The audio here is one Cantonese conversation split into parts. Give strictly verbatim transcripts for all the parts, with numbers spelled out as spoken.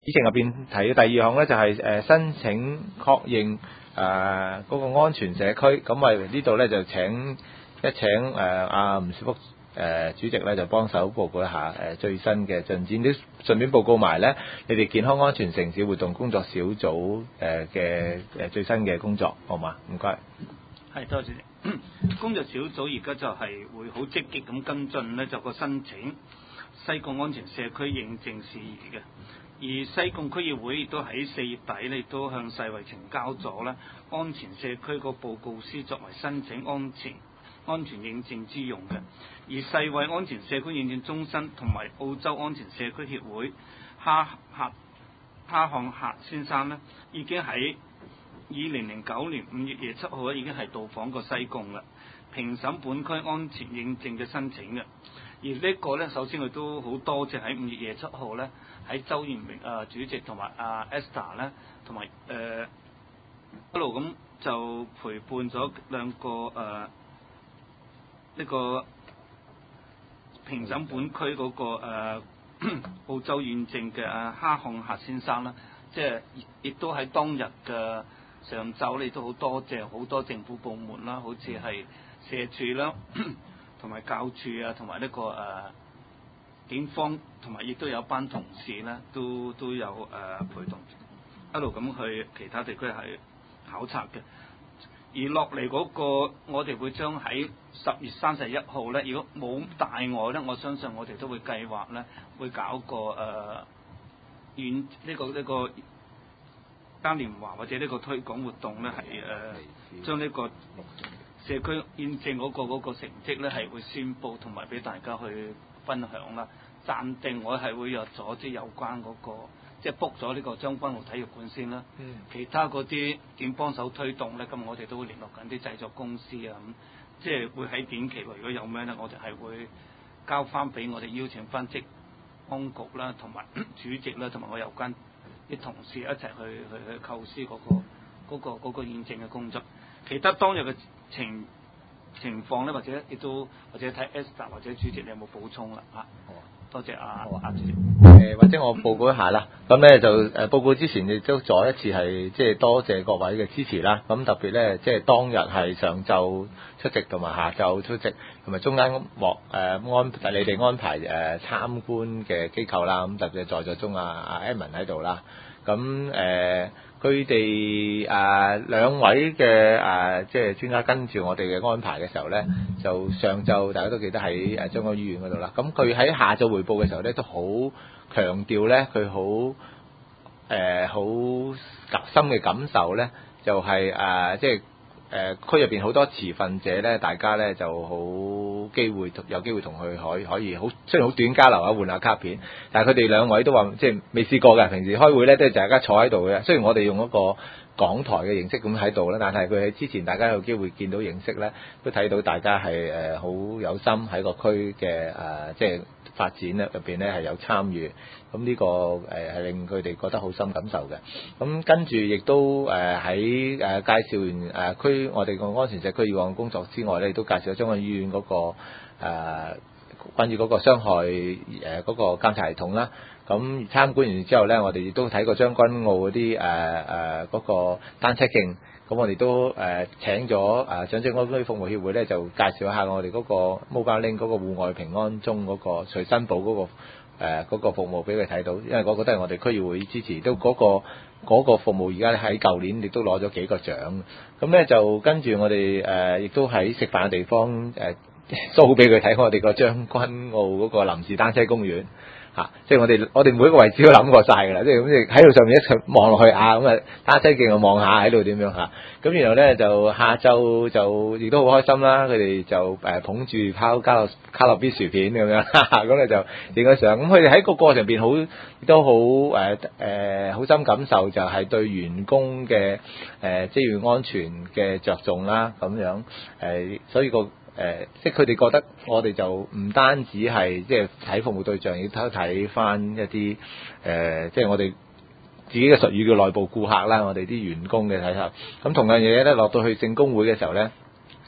議程入邊提嘅第二項咧就係、是、誒、呃、申請確認誒嗰、呃那個安全社區，咁啊呢度咧就請一請誒阿吳兆福誒主席咧就幫手報告一下誒、呃、最新嘅進展，都順便報告埋咧你哋健康安全城市活動工作小組誒嘅誒最新嘅工作，好嘛？唔該。 係，多謝主席。工作小組而家就係會好積極咁跟進咧，就個申請西貢安全社區認證事宜嘅。而西貢區議會亦都喺四月底咧，亦都向世衛呈交咗咧安全社區個報告書，作為申請安全安全認證之用嘅。而世衛安全社區認證中心同埋澳洲安全社區協會哈克哈漢克先生呢，已經喺二零零九年五月廿七號咧已經係到訪過西貢啦，評審本區安全認證嘅申請嘅。而呢個咧，首先佢都好多謝喺五月廿七號咧，喺周延明啊主席同埋阿 Esther 咧，同埋誒一路咁就陪伴咗兩個誒呢、呃這個評審本區嗰、那個、呃、澳洲認證嘅阿哈漢克先生啦，即係亦都喺當日嘅上晝咧，都好多謝好多政府部門啦，好似係社署啦。同埋教處啊，同埋呢個誒、呃、警方，同埋亦都有一班同事咧，都都有誒、呃、陪同一路咁去其他地區係考察嘅。而落嚟嗰個，我哋會將喺十月三十一號咧，如果冇大礙咧，我相信我哋都會計劃咧，會搞個誒遠呢個呢、這個嘉年華或者呢個推廣活動咧，係誒將呢個社區驗證嗰個嗰個成績咧，係會宣佈同埋俾大家去分享啦。暫定我係會約咗即係有關嗰、那個，即係 book 咗呢個將軍澳體育館先啦。嗯。其他嗰啲點幫手推動咧，咁我哋都會聯絡緊啲製作公司啊，咁即係會喺短期內如果有咩咧，我哋係會交翻俾我哋邀請翻職安局啦，同埋主席啦，同埋我有關啲同事一齊去去去構思嗰、那個嗰、那個嗰、那個驗證嘅工作。其他當日嘅情情況咧，或者亦都或者睇 Esther 或者主席你有冇補充啦？嚇、啊，多謝啊，阿、啊、主席。 誒或者我報告一下啦。咁咧就誒、呃、報告之前亦都再一次係即係多謝各位嘅支持啦。咁特別咧，即係當日係上晝出席同埋下晝出席，同埋中間獲誒安你哋安排誒、呃、參觀嘅機構啦。咁特別在座中啊阿 Edmond 喺度啦。咁誒佢哋誒兩位嘅誒、呃、即係專家跟住我哋嘅安排嘅時候咧，就上晝大家都記得喺誒將軍醫院嗰度啦。咁佢喺下晝彙報嘅時候咧，都好強調咧，佢好誒好深嘅感受咧，就係、是、誒、呃、即係。誒、呃、區入邊好多持份者咧，大家咧就好機會有機會同佢可以可以好雖然好短交流啊，換下卡片，但係佢哋兩位都話即係未試過嘅。平時開會咧都係大家坐喺度嘅，雖然我哋用一個講台嘅形式咁喺度啦，但係佢喺之前大家有機會見到認識咧，都睇到大家係誒好有心喺個區嘅誒、呃、即係發展咧入邊咧係有參與。咁呢、這個誒係、呃、令佢哋覺得好深感受嘅。咁跟住亦都誒喺誒介紹完誒、呃、區我哋個安全社區以往工作之外咧，亦都介紹咗將軍醫院嗰、那個誒、呃、關於嗰個傷害誒嗰個監察系統啦。咁參觀完之後咧，我哋亦都睇過將軍澳嗰啲誒誒嗰個單車徑。咁我哋都誒、呃、請咗誒長者安居服務協會咧，就介紹一下我哋嗰個 Mobile Link 嗰個戶外平安鐘嗰個隨身保嗰個。誒嗰、呃那個服務俾佢睇到，因為嗰個都係我哋區議會支持，都嗰、那個嗰、那個服務而家喺舊年亦都攞咗幾個獎。咁咧就跟住我哋誒亦都喺食飯嘅地方誒 show 俾佢睇我哋個將軍澳嗰個臨時單車公園。嚇、啊！即係我哋我哋每一個位置都諗過晒㗎啦，即係咁即係喺度上面一齊望落去啊，咁啊單車徑又望下喺度點樣嚇？咁、啊、然後咧就下晝就亦都好開心啦，佢哋就誒捧住拋卡樂卡樂 B 薯片咁樣，咁咧就影咗相。咁佢哋喺個過程入邊好亦都好誒誒好深感受，就係對員工嘅誒職業安全嘅着重啦，咁樣誒、呃，所以個。誒、呃，即係佢哋覺得我哋就唔單止係即係睇服務對象，亦都睇翻一啲誒、呃，即係我哋自己嘅術語叫內部顧客啦，我哋啲員工嘅睇法。咁同樣嘢咧，落到去聖公會嘅時候咧，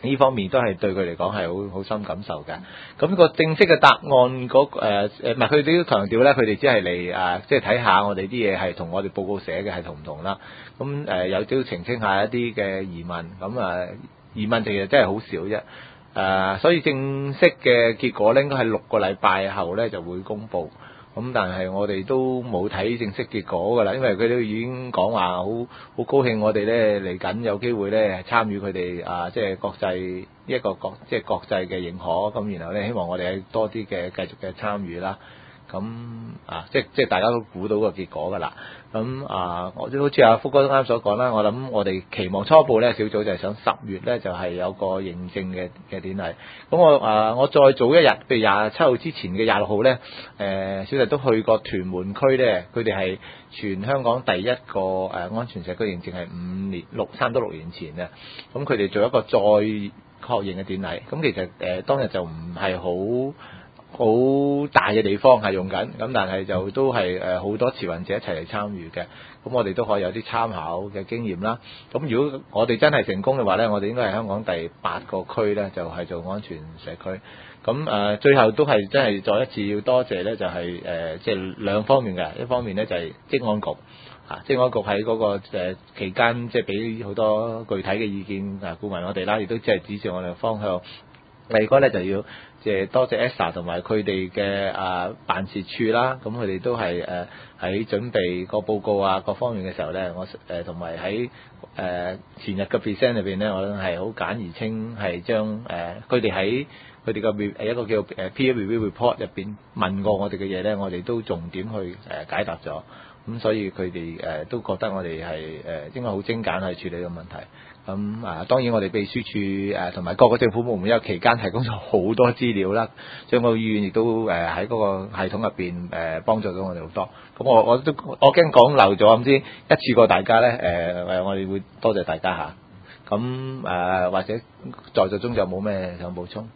呢方面都係對佢嚟講係好好深感受嘅。咁個正式嘅答案嗰誒誒唔係佢哋都強調咧，佢哋只係嚟誒即係睇下我哋啲嘢係同我哋報告寫嘅係同唔同啦。咁誒有都澄清下一啲嘅疑問，咁啊疑問其實真係好少啫。誒、呃，所以正式嘅結果咧，應該係六個禮拜後咧就會公佈。咁但係我哋都冇睇正式結果㗎啦，因為佢都已經講話好好高興，我哋咧嚟緊有機會咧參與佢哋啊，即係國際一個國即係國際嘅認可。咁然後咧希望我哋係多啲嘅繼續嘅參與啦。咁啊，即即係大家都估到個結果㗎啦。咁啊，我都好似阿福哥啱所講啦，我諗我哋期望初步咧小組就係想十月咧就係有個認證嘅嘅典禮。咁我啊，我再早一日，譬如廿七號之前嘅廿六號咧，誒小弟都去過屯門區咧，佢哋係全香港第一個誒安全社區認證係五年六差唔多六年前嘅。咁佢哋做一個再確認嘅典禮。咁其實誒當日就唔係好好大嘅地方係用緊，咁但係就都係誒好多持份者一齊嚟參與嘅，咁我哋都可以有啲參考嘅經驗啦。咁如果我哋真係成功嘅話咧，我哋應該係香港第八個區咧，就係做安全社區。咁誒最後都係真係再一次要多謝咧，就係誒即係兩方面嘅，一方面咧就係職安局啊，職安局喺嗰個誒期間即係俾好多具體嘅意見啊，顧問我哋啦，亦都即係指示我哋嘅方向。第二個咧就要即係多謝 E S A 同埋佢哋嘅啊辦事處啦，咁佢哋都係誒喺準備個報告啊各方面嘅時候咧，我誒同埋喺誒前日嘅 present 裏邊咧，我諗係好簡而清，係將誒佢哋喺佢哋個誒一個叫誒 peer review report 入邊問過我哋嘅嘢咧，我哋都重點去誒解答咗，咁所以佢哋誒都覺得我哋係誒應該好精簡去處理個問題。咁啊，當然我哋秘書處誒同埋各個政府部門因為期間提供咗好多資料啦，將個醫院亦都誒喺嗰個系統入邊誒幫助到我哋好多。咁我我都我驚講漏咗，唔知一次過大家咧誒誒，我哋會多謝大家嚇。咁誒或者在座中就冇咩想補充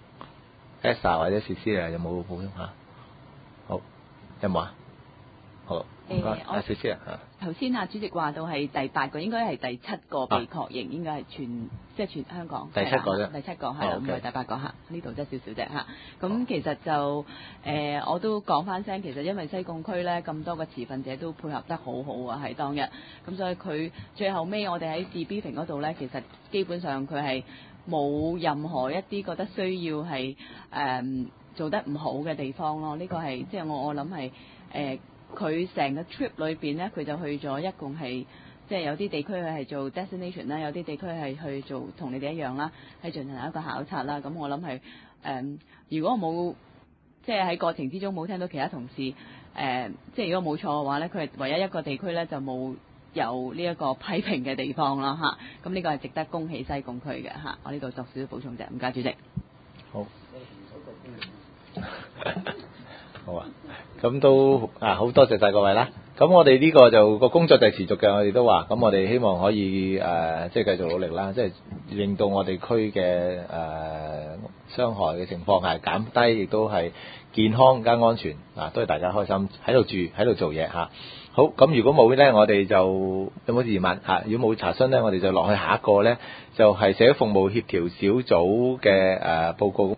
，Esa 或者 Cecilia 有冇補充嚇？好，有冇啊？好。唔該，阿小姐啊， 頭先啊主席話到係第八個，應該係第七個被確認，啊、應該係全即係全香港第七個啫， 第七個係啦，唔係、 哦 okay. 第八個嚇，呢度真係少少啫嚇。咁其實就誒、呃，我都講翻聲，其實因為西貢區咧咁多個持份者都配合得好好啊，喺當日，咁所以佢最後尾我哋喺 debriefing 嗰度咧，其實基本上佢係冇任何一啲覺得需要係誒、呃、做得唔好嘅地方咯。呢、這個係即係我我諗係誒。呃佢成個 trip 裏邊咧，佢就去咗一共係即係有啲地區佢係做 destination 啦，有啲地區係去做同你哋一樣啦，係進行一個考察啦。咁我諗係誒，如果我冇即係喺過程之中冇聽到其他同事誒、呃，即係如果冇錯嘅話咧，佢係唯一一個地區咧就冇有呢一個批評嘅地方啦嚇。咁呢個係值得恭喜西貢區嘅嚇。我呢度作少少補充啫，唔該主席。 好。好啊，咁都啊好多謝晒各位啦。咁我哋呢個就個工作就係持續嘅，我哋都話，咁我哋希望可以誒、呃，即係繼續努力啦，即係令到我哋區嘅誒傷害嘅情況係減低，亦都係健康加安全啊，都係大家開心喺度住喺度做嘢嚇。好，咁如果冇咧，我哋就有冇疑問嚇？如果冇查詢咧，我哋就落去下一個咧，就係、是、社會服務協調小組嘅誒、呃、報告。